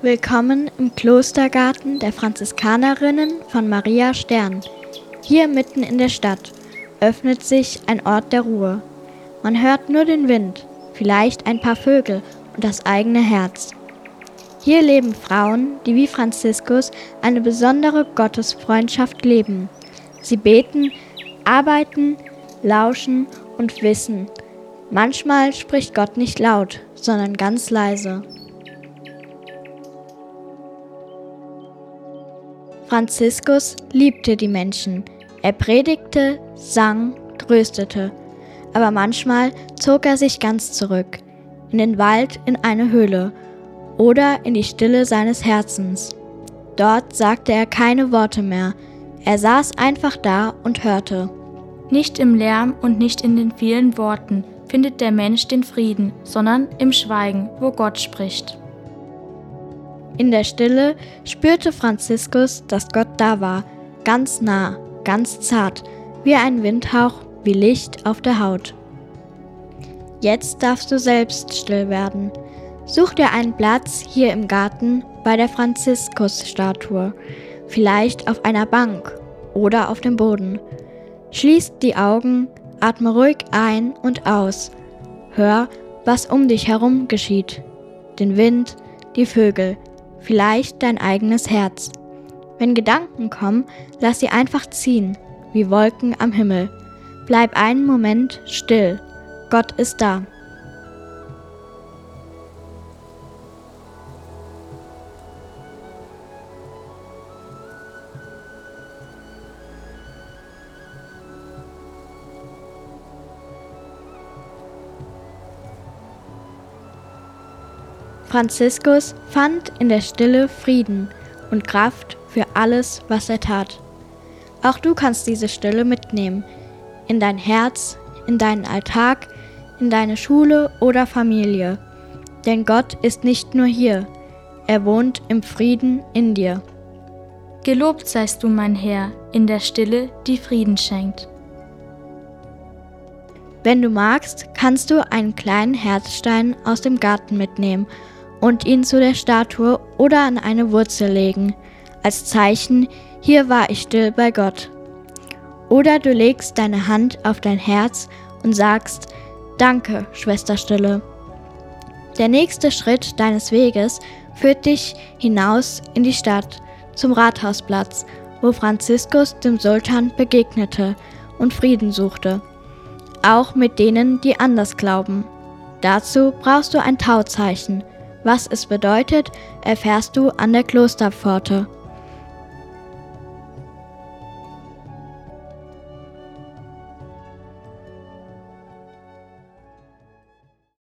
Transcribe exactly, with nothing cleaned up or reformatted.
Willkommen im Klostergarten der Franziskanerinnen von Maria Stern. Hier mitten in der Stadt öffnet sich ein Ort der Ruhe. Man hört nur den Wind, vielleicht ein paar Vögel und das eigene Herz. Hier leben Frauen, die wie Franziskus eine besondere Gottesfreundschaft leben. Sie beten, arbeiten, lauschen und wissen. Manchmal spricht Gott nicht laut, sondern ganz leise. Franziskus liebte die Menschen. Er predigte, sang, tröstete. Aber manchmal zog er sich ganz zurück, in den Wald, in eine Höhle oder in die Stille seines Herzens. Dort sagte er keine Worte mehr. Er saß einfach da und hörte. Nicht im Lärm und nicht in den vielen Worten findet der Mensch den Frieden, sondern im Schweigen, wo Gott spricht. In der Stille spürte Franziskus, dass Gott da war, ganz nah, ganz zart, wie ein Windhauch, wie Licht auf der Haut. Jetzt darfst du selbst still werden. Such dir einen Platz hier im Garten bei der Franziskus-Statue, vielleicht auf einer Bank oder auf dem Boden. Schließ die Augen, atme ruhig ein und aus. Hör, was um dich herum geschieht. Den Wind, die Vögel, vielleicht dein eigenes Herz. Wenn Gedanken kommen, lass sie einfach ziehen, wie Wolken am Himmel. Bleib einen Moment still. Gott ist da. Franziskus fand in der Stille Frieden und Kraft für alles, was er tat. Auch du kannst diese Stille mitnehmen, in dein Herz, in deinen Alltag, in deine Schule oder Familie. Denn Gott ist nicht nur hier, er wohnt im Frieden in dir. Gelobt seist du, mein Herr, in der Stille, die Frieden schenkt. Wenn du magst, kannst du einen kleinen Herzstein aus dem Garten mitnehmen und ihn zu der Statue oder an eine Wurzel legen, als Zeichen, hier war ich still bei Gott. Oder du legst deine Hand auf dein Herz und sagst, danke, Schwester Stille. Der nächste Schritt deines Weges führt dich hinaus in die Stadt, zum Rathausplatz, wo Franziskus dem Sultan begegnete und Frieden suchte, auch mit denen, die anders glauben. Dazu brauchst du ein Tauzeichen. Was es bedeutet, erfährst du an der Klosterpforte.